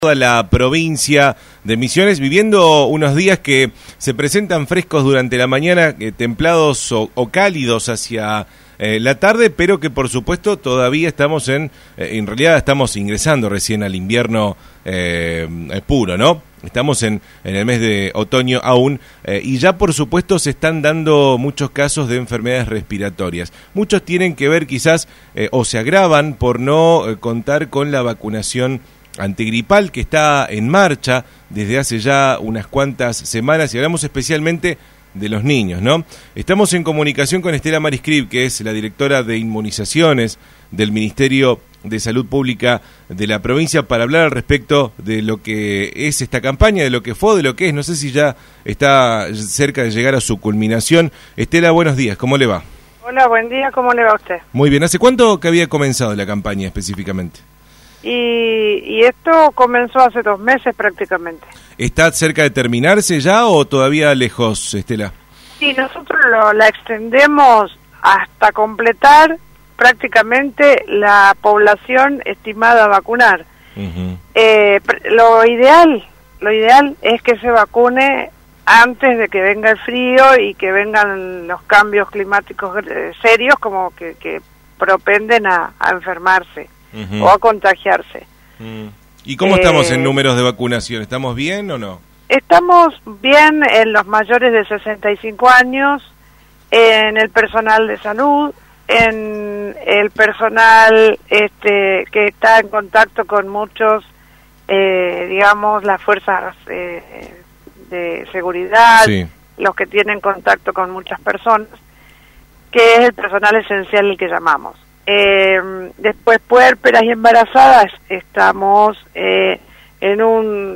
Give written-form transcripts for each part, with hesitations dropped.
Toda la provincia de Misiones viviendo unos días que se presentan frescos durante la mañana, templados o cálidos hacia la tarde, pero que por supuesto todavía estamos en realidad estamos ingresando recién al invierno puro, ¿no? Estamos en el mes de otoño aún y ya por supuesto se están dando muchos casos de enfermedades respiratorias. Muchos tienen que ver quizás o se agravan por no contar con la vacunación antigripal que está en marcha desde hace ya unas cuantas semanas y hablamos especialmente de los niños, ¿no? Estamos en comunicación con Estela Mariscrip, que es la directora de inmunizaciones del Ministerio de Salud Pública de la provincia, para hablar al respecto de lo que es esta campaña, de lo que fue, de lo que es. No sé si ya está cerca de llegar a su culminación. Estela, buenos días, ¿cómo le va? Hola, buen día, ¿cómo le va a usted? Muy bien, ¿hace cuánto que había comenzado la campaña específicamente? Y esto comenzó hace 2 meses prácticamente. ¿Está cerca de terminarse ya o todavía lejos, Estela? Sí, nosotros la extendemos hasta completar prácticamente la población estimada a vacunar. Uh-huh. Lo ideal es que se vacune antes de que venga el frío y que vengan los cambios climáticos serios como que propenden a enfermarse. Uh-huh. O a contagiarse. ¿Y cómo estamos en números de vacunación? ¿Estamos bien o no? Estamos bien en los mayores de 65 años, en el personal de salud, en el personal que está en contacto con muchos, digamos, las fuerzas de seguridad, sí, los que tienen contacto con muchas personas, que es el personal esencial el que llamamos. Después puérperas y embarazadas estamos en un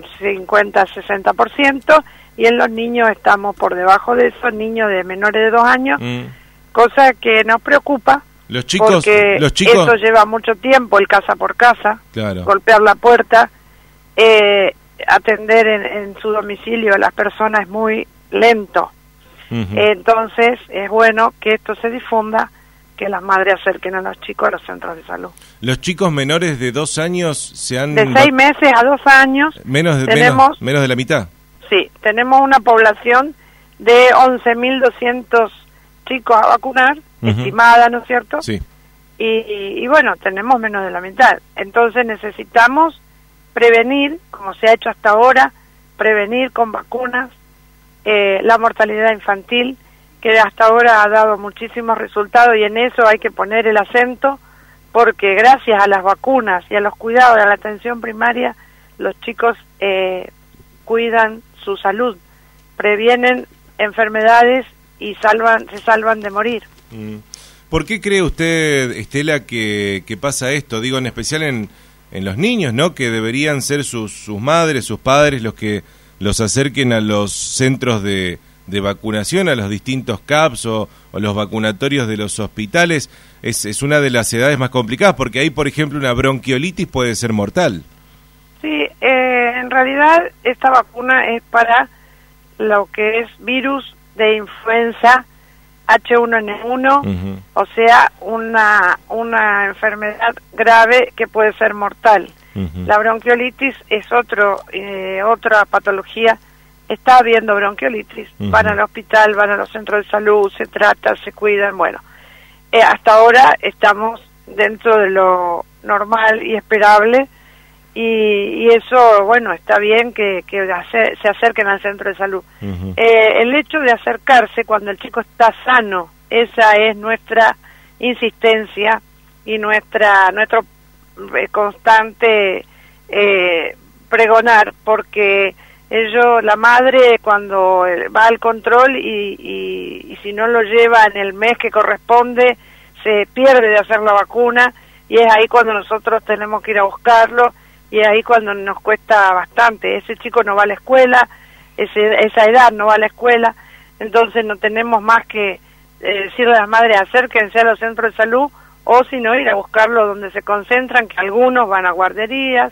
50-60% y en los niños estamos por debajo de eso, niños de menores de 2 años, cosa que nos preocupa. Los chicos, porque eso lleva mucho tiempo, el casa por casa, claro, golpear la puerta, atender en su domicilio a las personas es muy lento. Uh-huh. Entonces es bueno que esto se difunda, que las madres acerquen a los chicos a los centros de salud. ¿Los chicos menores de 2 años se han... De 6 meses a 2 años... menos de la mitad. Sí, tenemos una población de 11.200 chicos a vacunar, uh-huh, estimada, ¿no es cierto? Sí. Y bueno, tenemos menos de la mitad. Entonces necesitamos prevenir, como se ha hecho hasta ahora, prevenir con vacunas la mortalidad infantil, que hasta ahora ha dado muchísimos resultados y en eso hay que poner el acento, porque gracias a las vacunas y a los cuidados, a la atención primaria, los chicos cuidan su salud, previenen enfermedades y se salvan de morir. ¿Por qué cree usted, Estela, que pasa esto? Digo, en especial en los niños, ¿no? Que deberían ser sus madres, sus padres los que los acerquen a los centros de vacunación, a los distintos CAPS o los vacunatorios de los hospitales. Es una de las edades más complicadas, porque ahí, por ejemplo, una bronquiolitis puede ser mortal. Sí, en realidad esta vacuna es para lo que es virus de influenza H1N1, uh-huh, o sea, una enfermedad grave que puede ser mortal. Uh-huh. La bronquiolitis es otra patología. Está habiendo bronquiolitis, uh-huh, van al hospital, van a los centros de salud, se trata, se cuidan, bueno. Hasta ahora estamos dentro de lo normal y esperable y eso, bueno, está bien que se acerquen al centro de salud. Uh-huh. El hecho de acercarse cuando el chico está sano, esa es nuestra insistencia y nuestro constante pregonar, porque la madre cuando va al control y si no lo lleva en el mes que corresponde, se pierde de hacer la vacuna y es ahí cuando nosotros tenemos que ir a buscarlo y es ahí cuando nos cuesta bastante. Ese chico no va a la escuela, esa edad no va a la escuela, entonces no tenemos más que decirle a las madres acérquense a los centros de salud o si no ir a buscarlo donde se concentran, que algunos van a guarderías,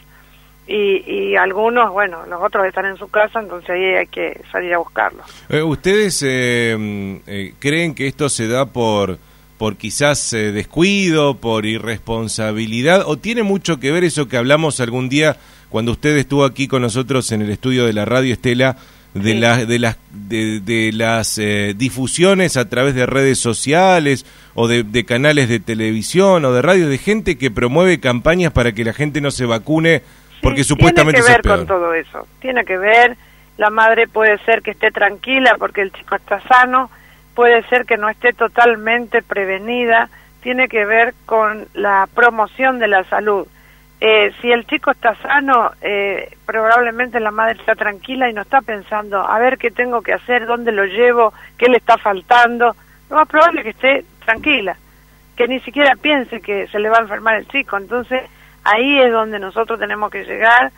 y algunos, bueno, los otros están en su casa, entonces ahí hay que salir a buscarlos. ¿Ustedes creen que esto se da por quizás descuido, por irresponsabilidad, o tiene mucho que ver eso que hablamos algún día cuando usted estuvo aquí con nosotros en el estudio de la radio, Estela, de las difusiones a través de redes sociales o de canales de televisión o de radio, de gente que promueve campañas para que la gente no se vacune porque supuestamente tiene que ver con todo eso, tiene que ver. La madre puede ser que esté tranquila porque el chico está sano, puede ser que no esté totalmente prevenida, tiene que ver con la promoción de la salud. Si el chico está sano, probablemente la madre está tranquila y no está pensando, a ver qué tengo que hacer, dónde lo llevo, qué le está faltando. Lo más probable es que esté tranquila, que ni siquiera piense que se le va a enfermar el chico. Entonces, ahí es donde nosotros tenemos que llegar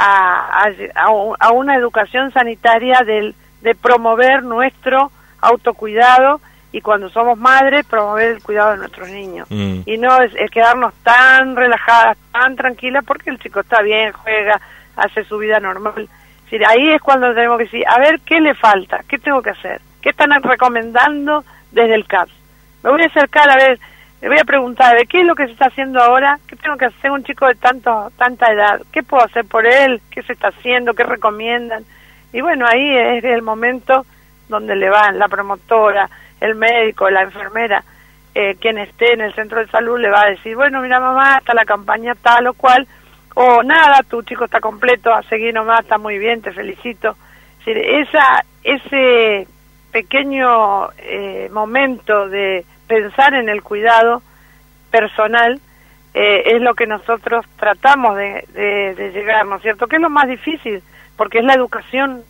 a una educación sanitaria de promover nuestro autocuidado, y cuando somos madres, promover el cuidado de nuestros niños. Y no es quedarnos tan relajadas, tan tranquilas, porque el chico está bien, juega, hace su vida normal. Es decir, ahí es cuando tenemos que decir, a ver, ¿qué le falta? ¿Qué tengo que hacer? ¿Qué están recomendando desde el CAPS? Me voy a acercar a ver, le voy a preguntar, ¿qué es lo que se está haciendo ahora? ¿Qué tengo que hacer? Un chico de tanta edad, ¿qué puedo hacer por él? ¿Qué se está haciendo? ¿Qué recomiendan? Y bueno, ahí es el momento donde le van la promotora, el médico, la enfermera, quien esté en el centro de salud le va a decir, bueno, mira mamá, está la campaña tal o cual, o nada, tu chico está completo, a seguir nomás, está muy bien, te felicito. Es decir, ese pequeño momento de pensar en el cuidado personal es lo que nosotros tratamos de llegar, ¿no es cierto? Que es lo más difícil, porque es la educación,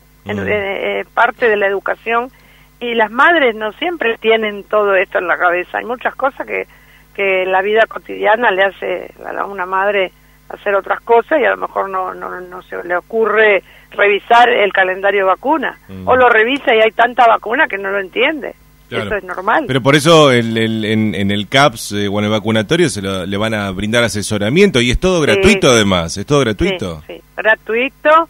parte de la educación. Y las madres no siempre tienen todo esto en la cabeza. Hay muchas cosas que la vida cotidiana le hace a una madre hacer otras cosas y a lo mejor no se le ocurre revisar el calendario de vacuna. O lo revisa y hay tanta vacuna que no lo entiende. Claro. Eso es normal. Pero por eso en el CAPS o en el vacunatorio le van a brindar asesoramiento y es todo gratuito además. ¿Es todo gratuito? Sí, gratuito.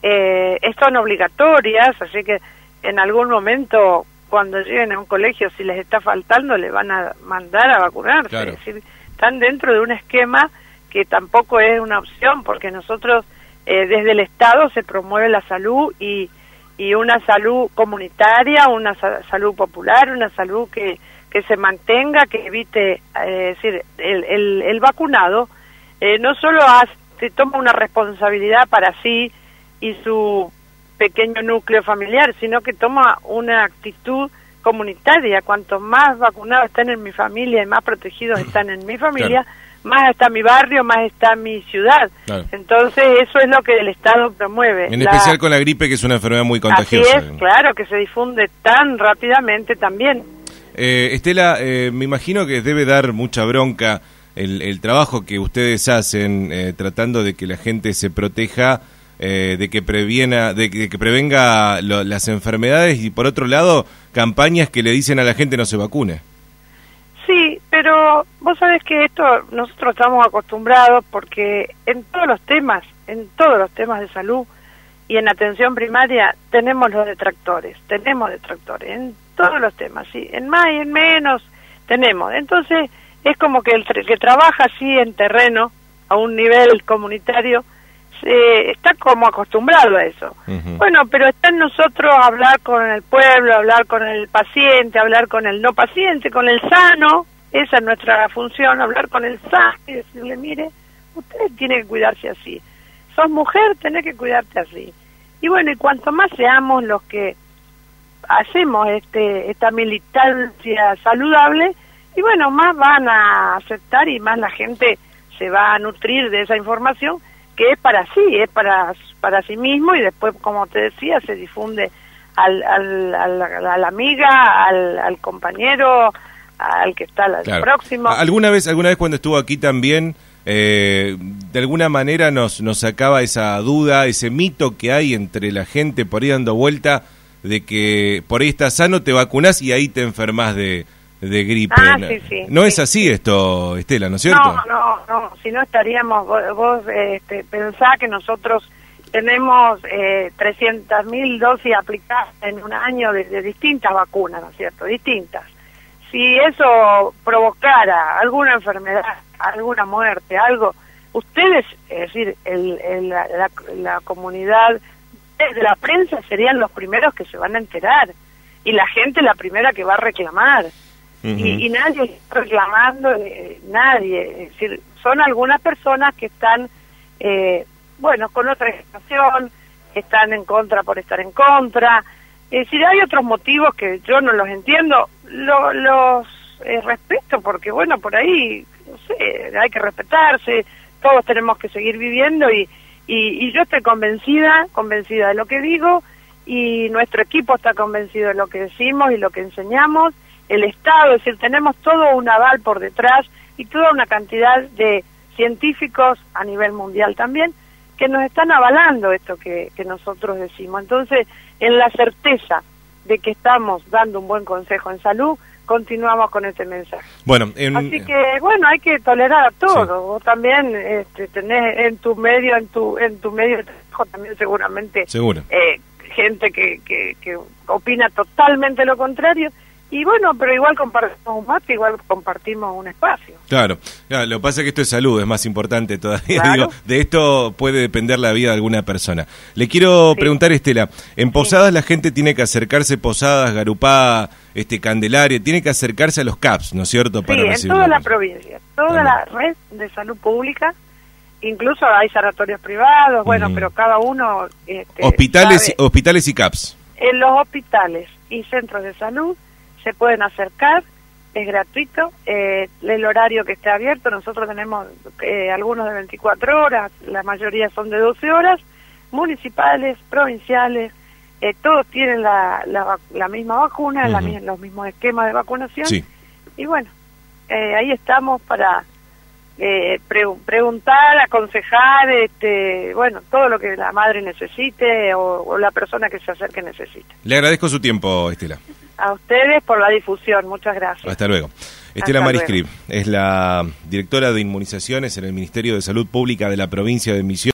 Son obligatorias, así que en algún momento, cuando lleguen a un colegio, si les está faltando, le van a mandar a vacunarse. Claro. Es decir, están dentro de un esquema que tampoco es una opción, porque nosotros, desde el Estado, se promueve la salud y una salud comunitaria, una salud popular, una salud que se mantenga, que evite, es decir, el vacunado no solo se toma una responsabilidad para sí y su pequeño núcleo familiar, sino que toma una actitud comunitaria. Cuanto más vacunados están en mi familia y más protegidos están en mi familia, claro, más está mi barrio, más está mi ciudad. Claro. Entonces eso es lo que el Estado promueve. En especial con la gripe, que es una enfermedad muy contagiosa. Así es, claro, que se difunde tan rápidamente también. Estela, me imagino que debe dar mucha bronca el trabajo que ustedes hacen tratando de que la gente se proteja, de que prevenga las enfermedades, y por otro lado campañas que le dicen a la gente no se vacune. Sí, pero vos sabés que esto nosotros estamos acostumbrados, porque en todos los temas de salud y en atención primaria tenemos detractores en todos los temas, sí, en más y en menos tenemos. Entonces es como que el que trabaja así en terreno a un nivel comunitario está como acostumbrado a eso. Bueno, pero está en nosotros hablar con el pueblo, hablar con el paciente, hablar con el no paciente, con el sano. Esa es nuestra función, hablar con el sano y decirle, mire, usted tiene que cuidarse así. Sos mujer, tenés que cuidarte así. Y bueno, y cuanto más seamos los que hacemos esta militancia saludable, y bueno, más van a aceptar y más la gente se va a nutrir de esa información, que es para sí, es para sí mismo, y después, como te decía, se difunde a la amiga, al compañero, al que está claro, próximo. ¿Alguna vez cuando estuvo aquí también, de alguna manera nos sacaba esa duda, ese mito que hay entre la gente por ahí dando vuelta, de que por ahí estás sano, te vacunás y ahí te enfermás de gripe? Sí, no es así esto, Estela, ¿no es cierto? No, si no estaríamos, vos pensá que nosotros tenemos 300.000 dosis aplicadas en un año de distintas vacunas, ¿no es cierto? Distintas. Si eso provocara alguna enfermedad, alguna muerte, algo, ustedes, es decir, la comunidad de la prensa serían los primeros que se van a enterar, y la gente la primera que va a reclamar. Y nadie está reclamando, nadie, es decir, son algunas personas que están, con otra gestación, están en contra por estar en contra, es decir, hay otros motivos que yo no los entiendo, los respeto, porque por ahí, no sé, hay que respetarse, todos tenemos que seguir viviendo, y yo estoy convencida de lo que digo, y nuestro equipo está convencido de lo que decimos y lo que enseñamos, el Estado, es decir, tenemos todo un aval por detrás y toda una cantidad de científicos a nivel mundial también que nos están avalando esto que nosotros decimos. Entonces, en la certeza de que estamos dando un buen consejo en salud, continuamos con este mensaje. Así que, hay que tolerar a todos. Sí. Vos también tenés en tu medio de trabajo también seguramente gente que opina totalmente lo contrario. Y pero igual compartimos un mate, igual compartimos un espacio. Claro, lo que pasa es que esto es salud, es más importante todavía. Claro. Digo, de esto puede depender la vida de alguna persona. Le quiero preguntar, Estela, en Posadas la gente tiene que acercarse, Posadas, Garupá, Candelaria, tiene que acercarse a los CAPS, ¿no es cierto? Para en toda la provincia, toda la red de salud pública, incluso hay sanatorios privados, pero cada uno... hospitales y CAPS. En los hospitales y centros de salud se pueden acercar, es gratuito, el horario que esté abierto, nosotros tenemos algunos de 24 horas, la mayoría son de 12 horas, municipales, provinciales, todos tienen la misma vacuna, los mismos esquemas de vacunación, y ahí estamos para preguntar, aconsejar, todo lo que la madre necesite o la persona que se acerque necesite. Le agradezco su tiempo, Estela. A ustedes por la difusión, muchas gracias. Hasta luego. Estela Mariscrip es la directora de inmunizaciones en el Ministerio de Salud Pública de la provincia de Misiones.